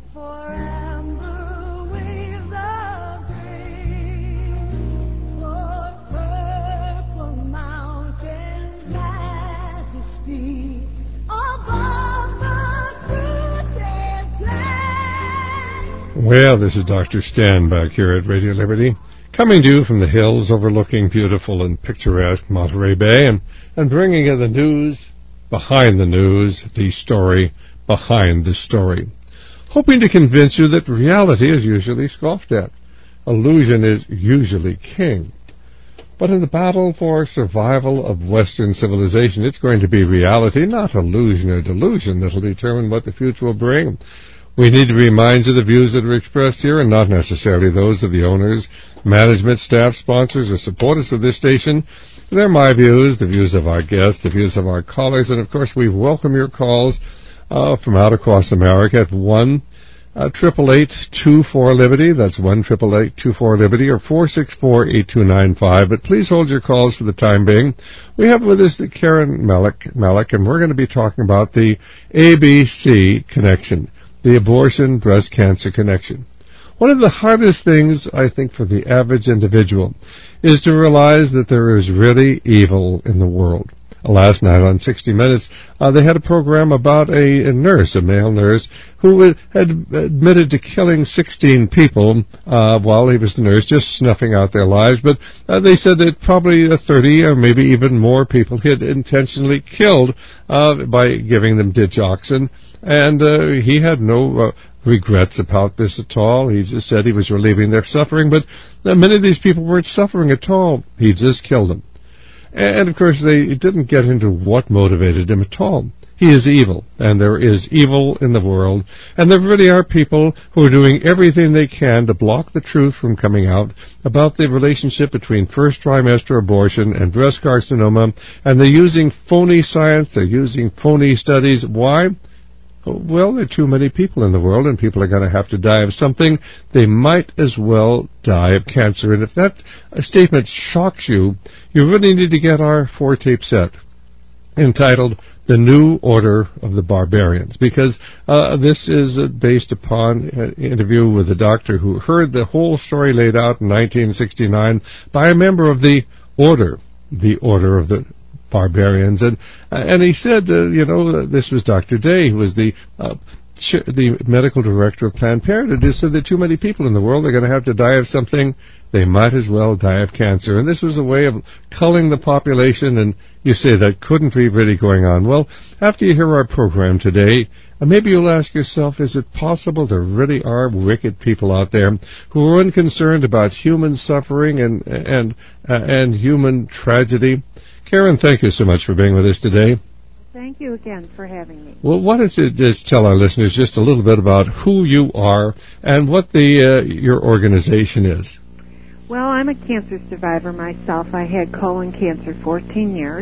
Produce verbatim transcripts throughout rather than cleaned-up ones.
for amber waves of grain, for purple mountains' majesty above the fruited plain. Well, this is Doctor Stan back here at Radio Liberty, coming to you from the hills overlooking beautiful and picturesque Monterey Bay, and, and bringing you the news behind the news, the story behind the story. Hoping to convince you that reality is usually scoffed at. Illusion is usually king. But in the battle for survival of Western civilization, it's going to be reality, not illusion or delusion, that will determine what the future will bring. We need to remind you the views that are expressed here are not necessarily those of the owners, management, staff, sponsors, or supporters of this station. They're my views, the views of our guests, the views of our callers, and of course we welcome your calls uh, from out across America at one triple eight two four Liberty. That's one triple eight two four Liberty, or four six four eight two nine five. But please hold your calls for the time being. We have with us the Karen Malik, Malik, and we're going to be talking about the A B C connection, the abortion breast cancer connection. One of the hardest things, I think, for the average individual is to realize that there is really evil in the world. Last night on sixty minutes, uh, they had a program about a, a nurse, a male nurse, who had admitted to killing sixteen people uh, while he was the nurse, just snuffing out their lives. But uh, they said that probably uh, thirty or maybe even more people he had intentionally killed uh, by giving them digoxin. And uh, he had no uh, regrets about this at all. He just said he was relieving their suffering, but uh, many of these people weren't suffering at all. He just killed them. And, of course, they didn't get into what motivated him at all. He is evil, and there is evil in the world, and there really are people who are doing everything they can to block the truth from coming out about the relationship between first trimester abortion and breast carcinoma, and they're using phony science, they're using phony studies. Why? Well, there are too many people in the world, and people are going to have to die of something. They might as well die of cancer. And if that statement shocks you, you really need to get our four-tape set entitled The New Order of the Barbarians, because uh, this is uh, based upon an interview with a doctor who heard the whole story laid out in nineteen sixty-nine by a member of the Order, the Order of the Barbarians, and uh, and he said, uh, you know, this was Doctor Day, who was the uh, ch- the medical director of Planned Parenthood. He said there are too many people in the world. They're going to have to die of something. They might as well die of cancer. And this was a way of culling the population. And you say that couldn't be really going on. Well, after you hear our program today, uh, maybe you'll ask yourself, is it possible there really are wicked people out there who are unconcerned about human suffering and and uh, and human tragedy? Karen, thank you so much for being with us today. Thank you again for having me. Well, why don't you just tell our listeners just a little bit about who you are and what the uh, your organization is? Well, I'm a cancer survivor myself. I had colon cancer fourteen years.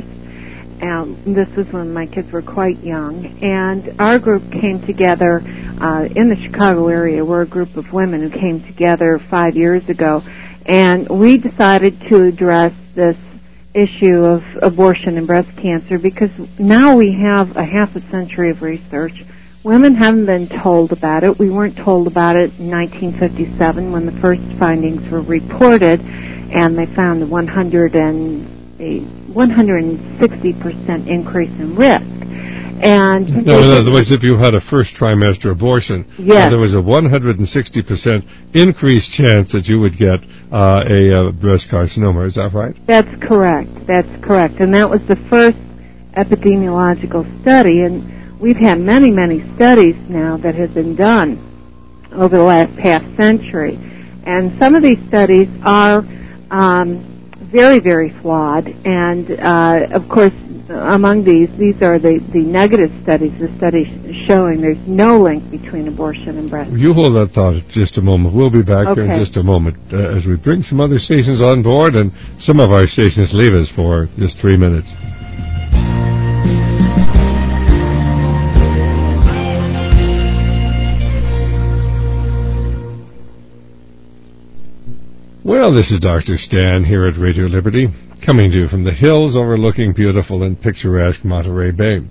Um, this was when my kids were quite young. And our group came together uh, in the Chicago area. We're a group of women who came together five years ago. And we decided to address this issue of abortion and breast cancer because now we have a half a century of research. Women haven't been told about it. We weren't told about it in nineteen fifty-seven when the first findings were reported, and they found a one hundred sixty percent increase in risk. And no, in other words, if you had a first trimester abortion, yes. uh, there was a one hundred sixty percent increased chance that you would get uh, a uh, breast carcinoma. Is that right? That's correct. That's correct. And that was the first epidemiological study. And we've had many, many studies now that have been done over the last half century. And some of these studies are um, very, very flawed. And, uh, of course, among these, these are the, the negative studies, the studies showing there's no link between abortion and breast cancer. You hold that thought just a moment. We'll be back okay. here in just a moment uh, as we bring some other stations on board, and some of our stations leave us for just three minutes. Well, this is Doctor Stan here at Radio Liberty, coming to you from the hills overlooking beautiful and picturesque Monterey Bay.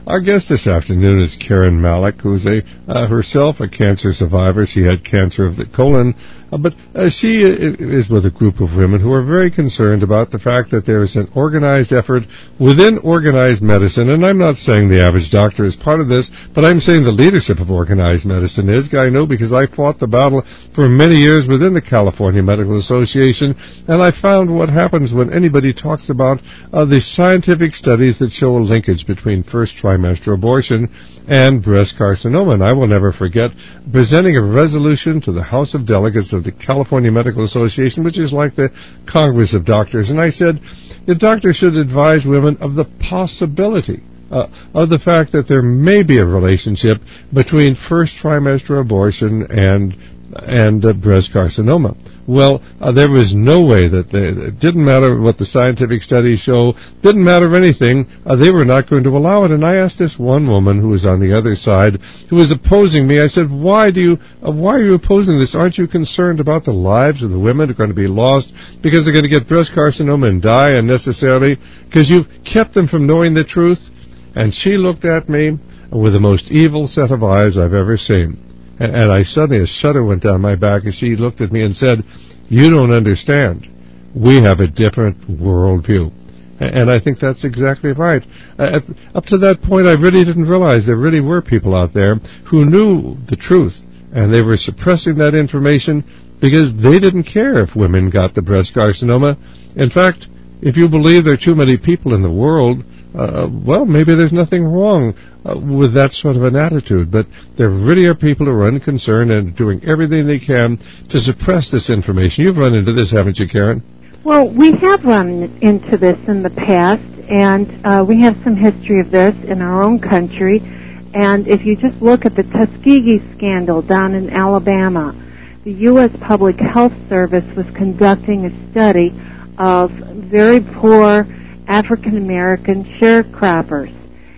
Our guest this afternoon is Karen Malik, who's a uh, herself a cancer survivor. She had cancer of the colon, uh, but uh, she is with a group of women who are very concerned about the fact that there is an organized effort within organized medicine, and I'm not saying the average doctor is part of this, but I'm saying the leadership of organized medicine is. I know because I fought the battle for many years within the California Medical Association, and I found what happens when anybody talks about uh, the scientific studies that show a linkage between first trimester abortion and breast carcinoma. And I will never forget presenting a resolution to the House of Delegates of the California Medical Association, which is like the Congress of Doctors, and I said the doctors should advise women of the possibility uh, of the fact that there may be a relationship between first trimester abortion and and uh, breast carcinoma. Well, uh, there was no way that they, it didn't matter what the scientific studies show, didn't matter anything, uh, they were not going to allow it. And I asked this one woman who was on the other side, who was opposing me, I said, why do you, uh, why are you opposing this? Aren't you concerned about the lives of the women who are going to be lost because they're going to get breast carcinoma and die unnecessarily because you've kept them from knowing the truth? And she looked at me with the most evil set of eyes I've ever seen. And I suddenly, a shudder went down my back, and she looked at me and said, you don't understand. We have a different worldview. And I think that's exactly right. Uh, up to that point, I really didn't realize there really were people out there who knew the truth, and they were suppressing that information because they didn't care if women got the breast carcinoma. In fact, if you believe there are too many people in the world, Uh, well, maybe there's nothing wrong uh, with that sort of an attitude, but there really are people who are unconcerned and doing everything they can to suppress this information. You've run into this, haven't you, Karen? Well, we have run into this in the past, and uh, we have some history of this in our own country. And if you just look at the Tuskegee scandal down in Alabama, the U S Public Health Service was conducting a study of very poor African-American sharecroppers,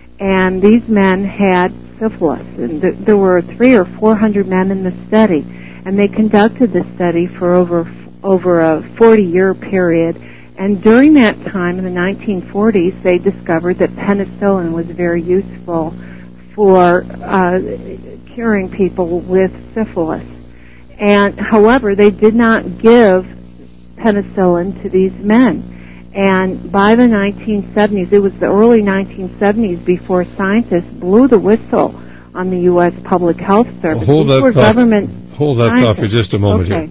and these men had syphilis, and th- there were three or four hundred men in the study, and they conducted the study for over over a forty-year period, and during that time, in the nineteen forties, they discovered that penicillin was very useful for uh, curing people with syphilis, and however, they did not give penicillin to these men. And by the nineteen seventies, it was the early nineteen seventies before scientists blew the whistle on the U S Public Health Service. Well, hold These that were thought. government Hold that scientists. thought for just a moment okay. here.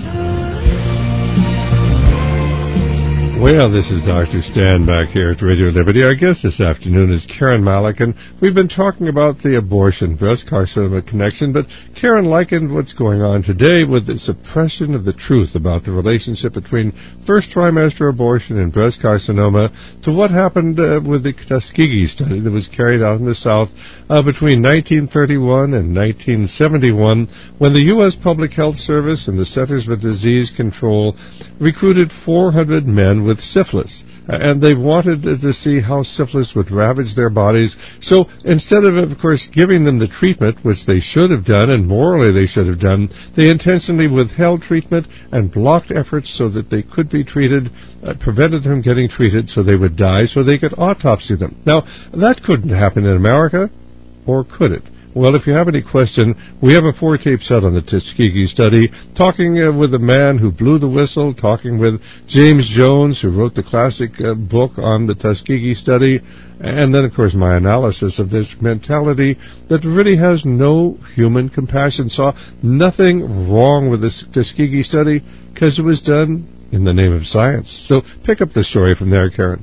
Well, this is Doctor Stan back here at Radio Liberty. Our guest this afternoon is Karen Malik, and we've been talking about the abortion breast carcinoma connection, but Karen likened what's going on today with the suppression of the truth about the relationship between first trimester abortion and breast carcinoma to what happened uh, with the Tuskegee study that was carried out in the South uh, between nineteen thirty-one and nineteen seventy-one, when the U S Public Health Service and the Centers for Disease Control recruited four hundred men with syphilis, and they wanted to see how syphilis would ravage their bodies. So instead of, of course, giving them the treatment, which they should have done, and morally they should have done, they intentionally withheld treatment and blocked efforts so that they could be treated, uh, prevented them getting treated so they would die, so they could autopsy them. Now, that couldn't happen in America, or could it? Well, if you have any question, we have a four-tape set on the Tuskegee study, talking uh, with a man who blew the whistle, talking with James Jones, who wrote the classic uh, book on the Tuskegee study, and then, of course, my analysis of this mentality that really has no human compassion, saw nothing wrong with this Tuskegee study because it was done in the name of science. So pick up the story from there, Karen.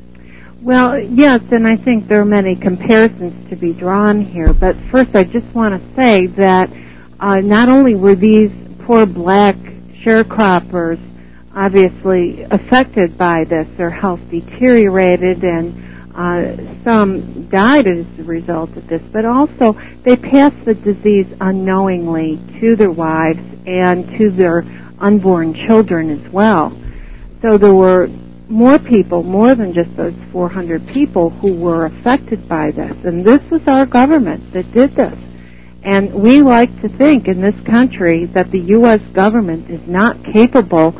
Well, yes, and I think there are many comparisons to be drawn here. But first, I just want to say that uh, not only were these poor black sharecroppers obviously affected by this, their health deteriorated, and uh, some died as a result of this, but also they passed the disease unknowingly to their wives and to their unborn children as well. So there were more people, more than just those four hundred people who were affected by this. And this was our government that did this. And we like to think in this country that the U S government is not capable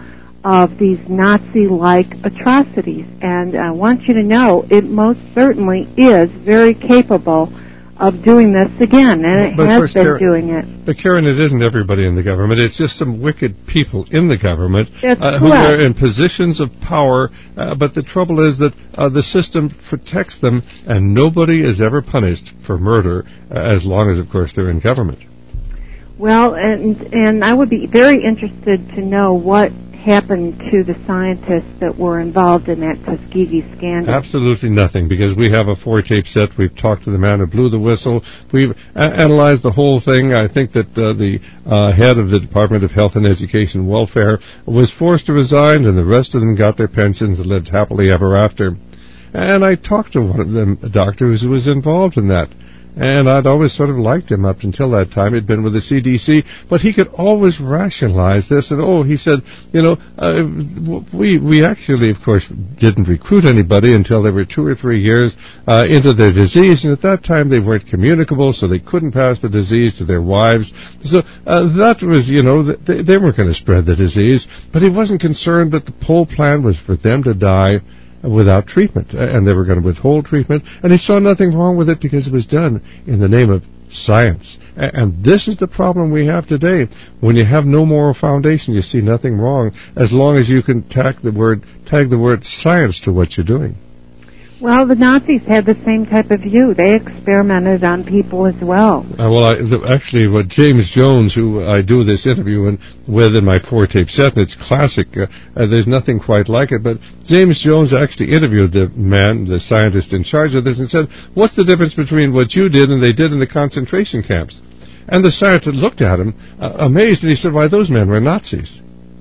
of these Nazi-like atrocities. And I want you to know it most certainly is very capable of doing this again, and it but has course, been Karen, doing it. But Karen, it isn't everybody in the government. It's just some wicked people in the government uh, who are in positions of power. Uh, but the trouble is that uh, the system protects them, and nobody is ever punished for murder, uh, as long as, of course, they're in government. Well, and and I would be very interested to know what happened to the scientists that were involved in that Tuskegee scandal. Absolutely nothing, because we have a four-tape set. We've talked to the man who blew the whistle. We've a- analyzed the whole thing. I think that uh, the uh, head of the Department of Health and Education and Welfare was forced to resign, and the rest of them got their pensions and lived happily ever after. And I talked to one of them, doctors who was involved in that. And I'd always sort of liked him up until that time. He'd been with the C D C, but he could always rationalize this. And, oh, he said, you know, uh, we we actually, of course, didn't recruit anybody until they were two or three years uh, into their disease. And at that time, they weren't communicable, so they couldn't pass the disease to their wives. So uh, that was, you know, they, they weren't going to spread the disease. But he wasn't concerned that the whole plan was for them to die without treatment, and they were going to withhold treatment, and he saw nothing wrong with it because it was done in the name of science. And this is the problem we have today. When you have no moral foundation, you see nothing wrong, as long as you can tag the word tag the word science to what you're doing. Well, the Nazis had the same type of view. They experimented on people as well. Uh, well, I, the, actually, what James Jones, who I do this interview in, with in my four-tape set, and it's classic, uh, uh, there's nothing quite like it, but James Jones actually interviewed the man, the scientist in charge of this, and said, what's the difference between what you did and they did in the concentration camps? And the scientist looked at him, uh, amazed, and he said, why, those men were Nazis.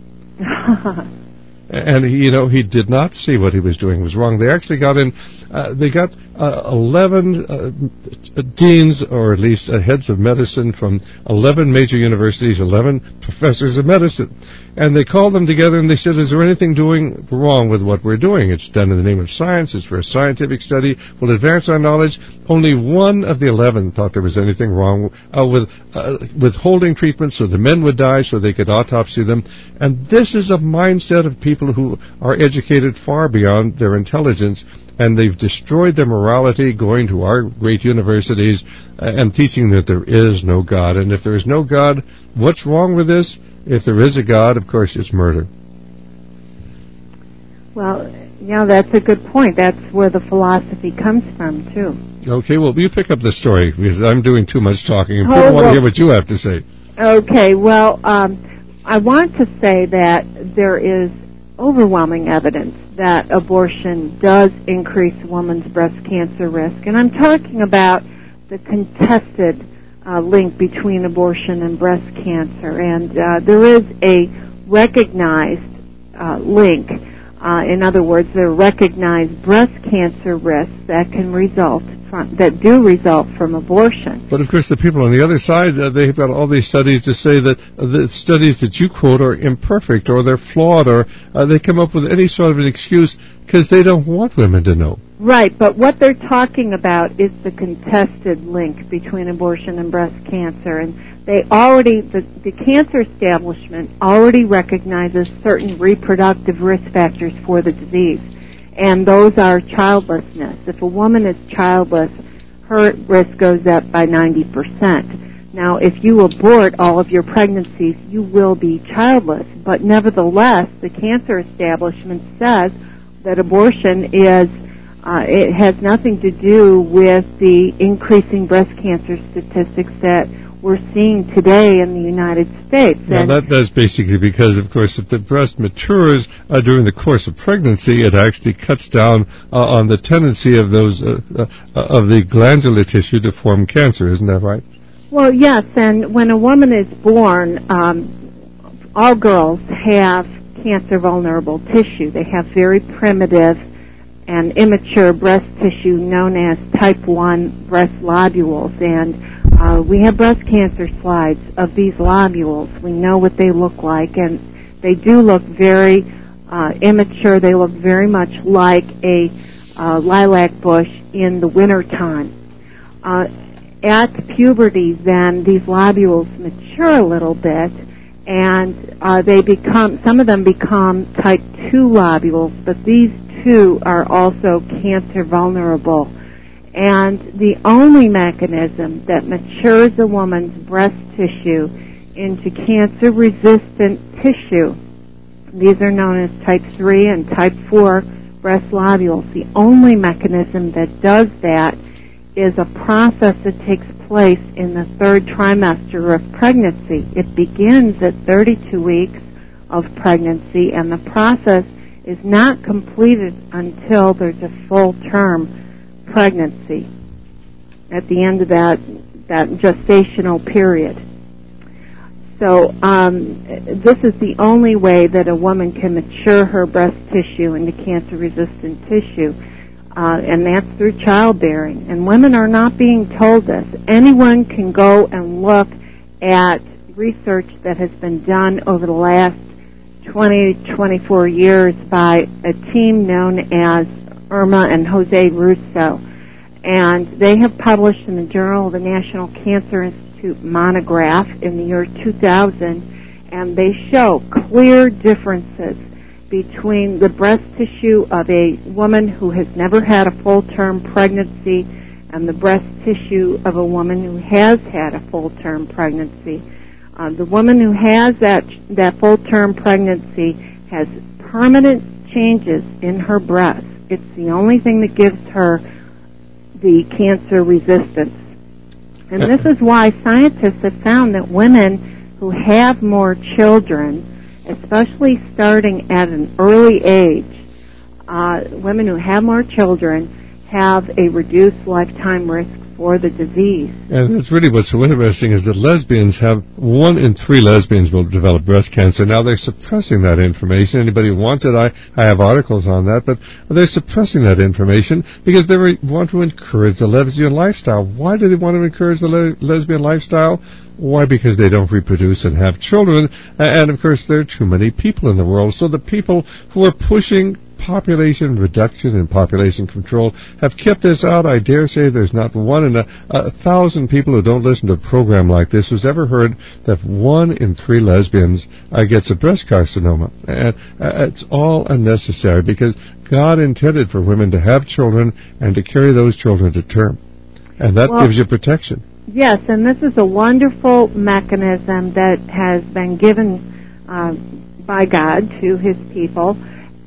And, he, you know, he did not see what he was doing was wrong. They actually got in, uh, they got uh, eleven uh, deans, or at least uh, heads of medicine from eleven major universities, eleven professors of medicine. And they called them together and they said, is there anything doing wrong with what we're doing? It's done in the name of science. It's for a scientific study. We'll advance our knowledge. Only one of the eleven thought there was anything wrong uh, with uh, withholding treatment so the men would die so they could autopsy them. And this is a mindset of people who are educated far beyond their intelligence, and they've destroyed their morality going to our great universities uh, and teaching that there is no God. And if there is no God, what's wrong with this? If there is a God, of course, it's murder. Well, yeah, that's a good point. That's where the philosophy comes from, too. Okay, well, you pick up the story, because I'm doing too much talking, and oh, people want well, to hear what you have to say. Okay, well, um, I want to say that there is overwhelming evidence that abortion does increase a woman's breast cancer risk. And I'm talking about the contested uh, link between abortion and breast cancer. And uh, there is a recognized uh, link. Uh, in other words, there are recognized breast cancer risks that can result from, that do result from abortion. But of course, the people on the other side, uh, they've got all these studies to say that uh, the studies that you quote are imperfect, or they're flawed, or uh, they come up with any sort of an excuse because they don't want women to know. Right, but what they're talking about is the contested link between abortion and breast cancer, and they already, the, the cancer establishment already recognizes certain reproductive risk factors for the disease, and those are childlessness. If a woman is childless, her risk goes up by ninety percent. Now, if you abort all of your pregnancies, you will be childless, but nevertheless, the cancer establishment says that abortion is Uh, it has nothing to do with the increasing breast cancer statistics that we're seeing today in the United States. Now, And that does basically because, of course, if the breast matures uh, during the course of pregnancy, it actually cuts down uh, on the tendency of those uh, uh, of the glandular tissue to form cancer. Isn't that right? well, yes, and when a woman is born, um, all girls have cancer-vulnerable tissue. They have very primitive and immature breast tissue known as type one breast lobules. And uh, we have breast cancer slides of these lobules. We know what they look like, and they do look very uh, immature. They look very much like a uh, lilac bush in the wintertime. Uh, at puberty, then, these lobules mature a little bit, and uh, they become, some of them become type two lobules, but these two are also cancer vulnerable. And the only mechanism that matures a woman's breast tissue into cancer-resistant tissue, these are known as type three and type four breast lobules. The only mechanism that does that is a process that takes place in the third trimester of pregnancy. It begins at thirty-two weeks of pregnancy, and the process is not completed until there's a full-term pregnancy at the end of that, that gestational period. So um, this is the only way that a woman can mature her breast tissue into cancer-resistant tissue, uh, and that's through childbearing. And women are not being told this. Anyone can go and look at research that has been done over the last twenty, twenty-four years by a team known as Irma and Jose Russo. And they have published in the Journal of the National Cancer Institute monograph in the year two thousand, and they show clear differences between the breast tissue of a woman who has never had a full-term pregnancy and the breast tissue of a woman who has had a full-term pregnancy. Uh, the woman who has that, that full-term pregnancy has permanent changes in her breast. It's the only thing that gives her the cancer resistance. And this is why scientists have found that women who have more children, especially starting at an early age, uh, women who have more children have a reduced lifetime risk for the disease. And that's really what's so interesting is that lesbians have, one in three lesbians will develop breast cancer. Now they're suppressing that information. Anybody who wants it, I, I have articles on that, but they're suppressing that information because they want to encourage the lesbian lifestyle. Why do they want to encourage the le- lesbian lifestyle? Why? Because they don't reproduce and have children, and of course there are too many people in the world. So the people who are pushing population reduction and population control have kept this out. I dare say there's not one in a, a thousand people who don't listen to a program like this who's ever heard that one in three lesbians uh, gets a breast carcinoma. And uh, it's all unnecessary because God intended for women to have children and to carry those children to term. And that well, gives you protection. Yes, and this is a wonderful mechanism that has been given uh, by God to His people,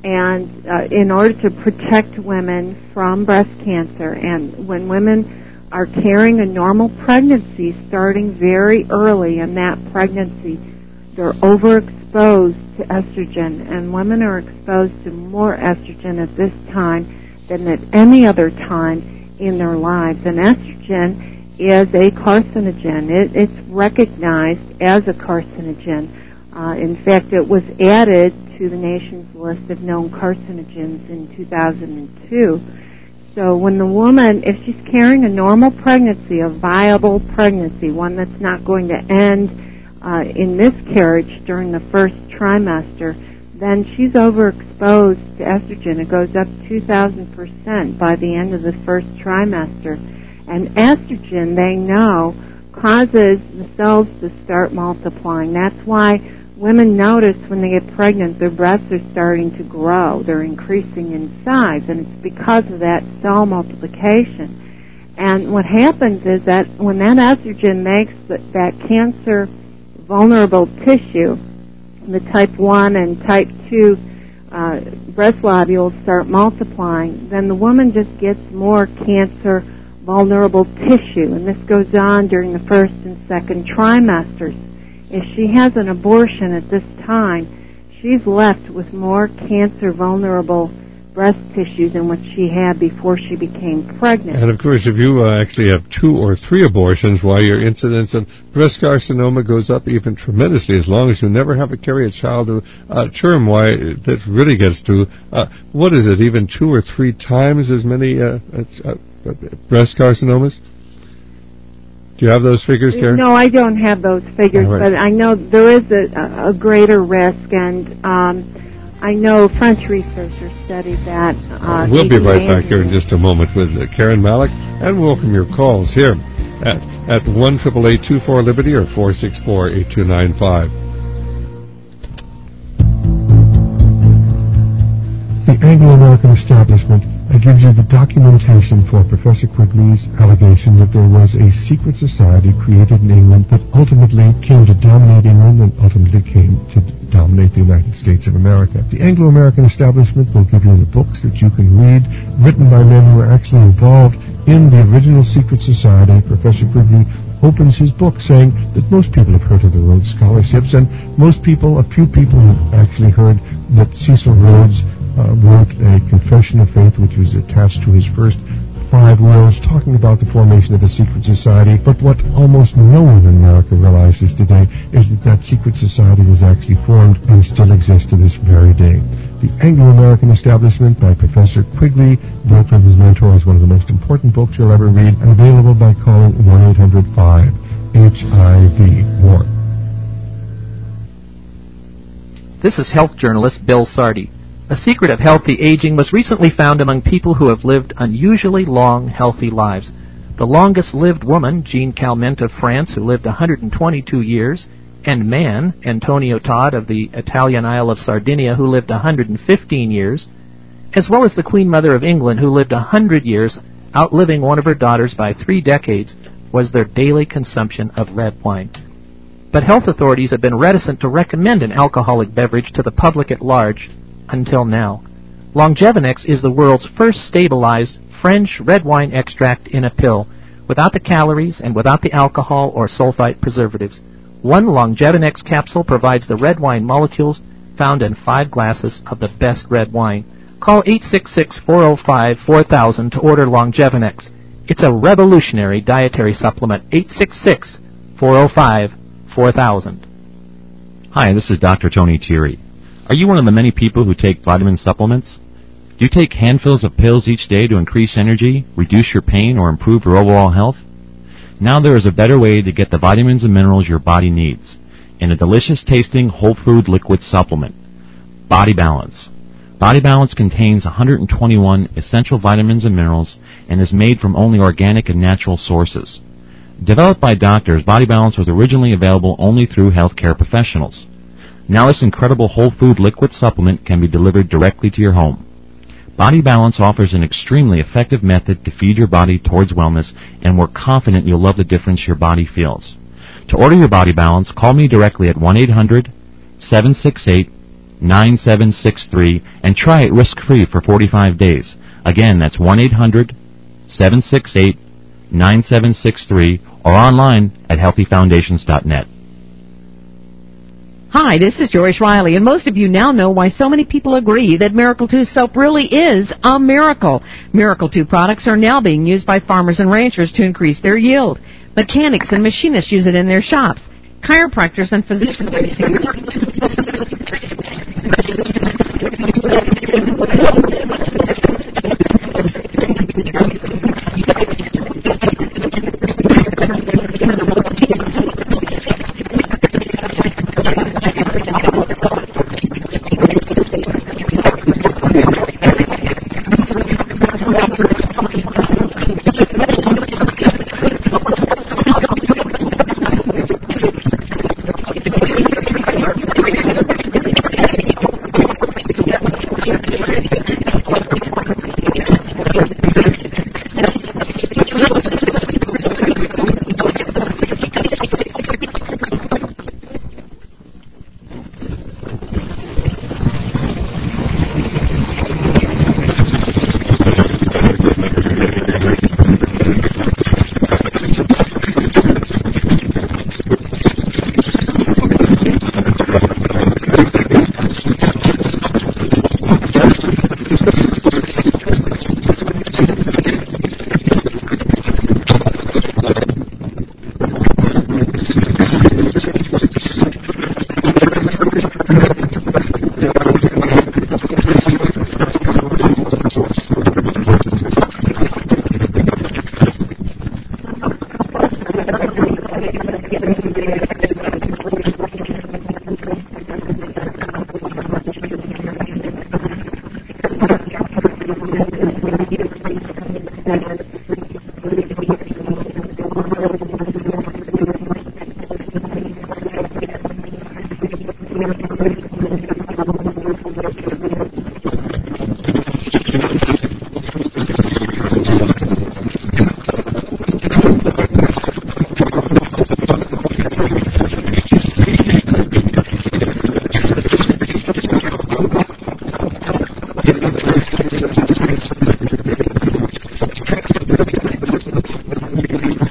and uh, in order to protect women from breast cancer. And when women are carrying a normal pregnancy starting very early in that pregnancy, they're overexposed to estrogen, and women are exposed to more estrogen at this time than at any other time in their lives. And estrogen is a carcinogen. It, it's recognized as a carcinogen. Uh, in fact, it was added to the nation's list of known carcinogens in two thousand two. So when the woman, if she's carrying a normal pregnancy, a viable pregnancy, one that's not going to end uh, in miscarriage during the first trimester, then she's overexposed to estrogen. It goes up two thousand percent by the end of the first trimester. And estrogen, they know, causes the cells to start multiplying. That's why women notice when they get pregnant, their breasts are starting to grow. They're increasing in size, and it's because of that cell multiplication. And what happens is that when that estrogen makes that, that cancer-vulnerable tissue, the type one and type two uh, breast lobules start multiplying, then the woman just gets more cancer-vulnerable tissue, and this goes on during the first and second trimesters. If she has an abortion at this time, she's left with more cancer-vulnerable breast tissue than what she had before she became pregnant. And of course, if you uh, actually have two or three abortions, why your incidence of breast carcinoma goes up even tremendously. As long as you never have to carry a child to uh, term, why that really gets to, uh, what is it, even two or three times as many uh, uh, breast carcinomas? Do you have those figures, Karen? No, I don't have those figures, right. But I know there is a, a greater risk, and um, I know French researchers studied that. Uh, we'll be right back here in just a moment with uh, Karen Malik, and welcome your calls here at, at one eight eight eight two four Liberty or four six four eight two nine five. The Anglo-American Establishment gives you the documentation for Professor Quigley's allegation that there was a secret society created in England that ultimately came to dominate England and ultimately came to dominate the United States of America. The Anglo-American Establishment will give you the books that you can read, written by men who were actually involved in the original secret society. Professor Quigley opens his book saying that most people have heard of the Rhodes Scholarships, and most people, a few people have actually heard that Cecil Rhodes uh, wrote a confession of faith which was attached to his first five wills talking about the formation of a secret society. But what almost no one in America realizes today is that that secret society was actually formed and still exists to this very day. The Anglo-American Establishment by Professor Quigley, built on his mentor, is one of the most important books you'll ever read, and available by calling one eight hundred five H I V. More. This is health journalist Bill Sardi. A secret of healthy aging was recently found among people who have lived unusually long, healthy lives. The longest-lived woman, Jean Calment of France, who lived one hundred twenty-two years, and man, Antonio Todd of the Italian Isle of Sardinia, who lived one hundred fifteen years, as well as the Queen Mother of England, who lived one hundred years, outliving one of her daughters by three decades, was their daily consumption of red wine. But health authorities have been reticent to recommend an alcoholic beverage to the public at large until now. Longevinex is the world's first stabilized French red wine extract in a pill, without the calories and without the alcohol or sulfite preservatives. One Longevinex capsule provides the red wine molecules found in five glasses of the best red wine. Call eight six six, four oh five, four thousand to order Longevinex. It's a revolutionary dietary supplement. eight six six, four oh five, four thousand. Hi, this is Doctor Tony Thierry. Are you one of the many people who take vitamin supplements? Do you take handfuls of pills each day to increase energy, reduce your pain, or improve your overall health? Now there is a better way to get the vitamins and minerals your body needs in a delicious-tasting whole food liquid supplement, Body Balance. Body Balance contains one hundred twenty-one essential vitamins and minerals and is made from only organic and natural sources. Developed by doctors, Body Balance was originally available only through healthcare professionals. Now this incredible whole food liquid supplement can be delivered directly to your home. Body Balance offers an extremely effective method to feed your body towards wellness, and we're confident you'll love the difference your body feels. To order your Body Balance, call me directly at one eight hundred, seven six eight, nine seven six three and try it risk-free for forty-five days. Again, that's one eight hundred, seven six eight, nine seven six three or online at healthy foundations dot net. Hi, this is Joyce Riley, and most of you now know why so many people agree that Miracle two soap really is a miracle. Miracle two products are now being used by farmers and ranchers to increase their yield. Mechanics and machinists use it in their shops. Chiropractors and physicians are using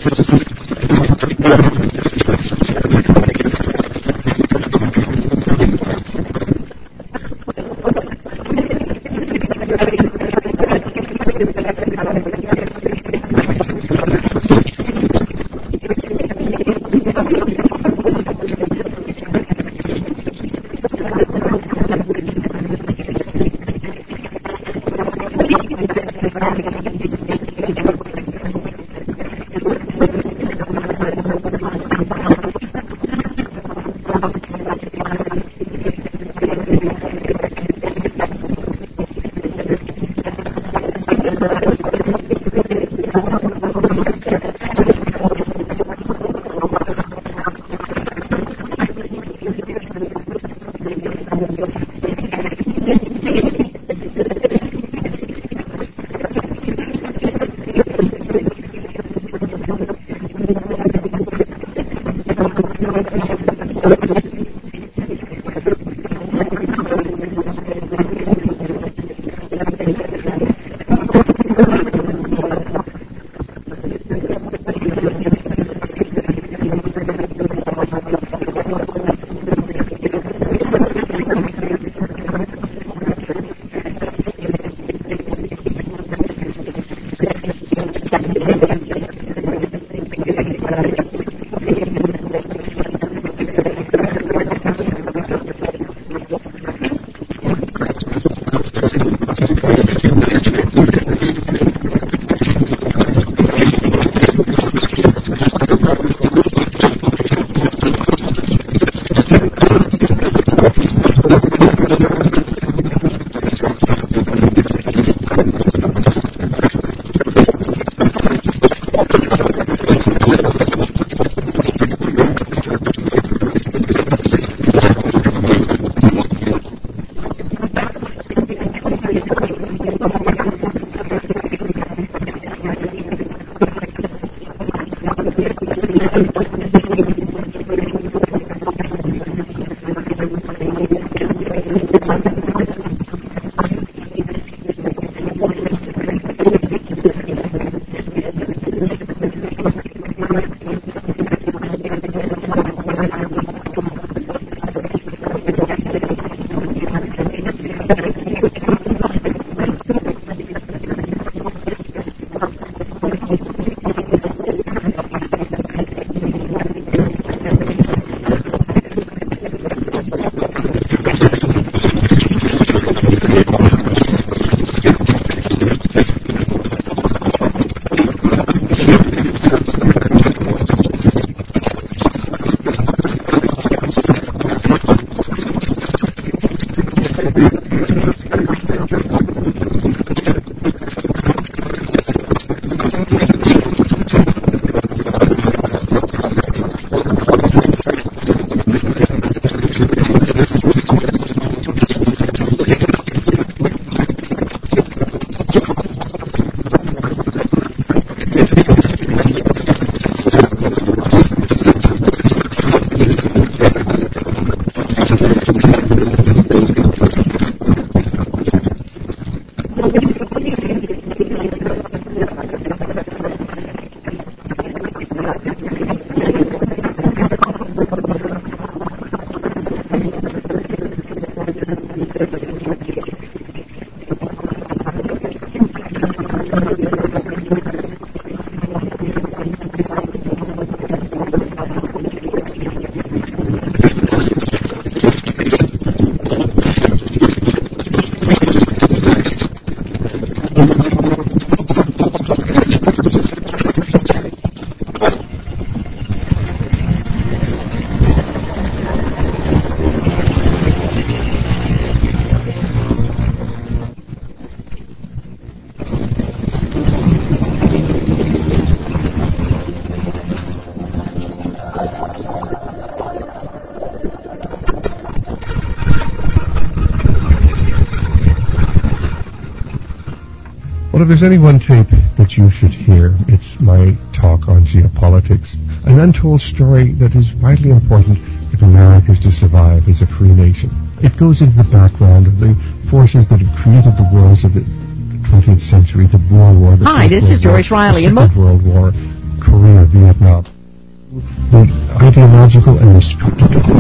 Well, if there's any one tape that you should hear, it's my talk on geopolitics, an untold story that is vitally important if America is to survive as a free nation. It goes into the background of the forces that have created the wars of the twentieth century, the Boer War, the Hi, First this is World War, Joyce Riley, the and Second mo- World War, Korea, Vietnam. The ideological and the spiritual.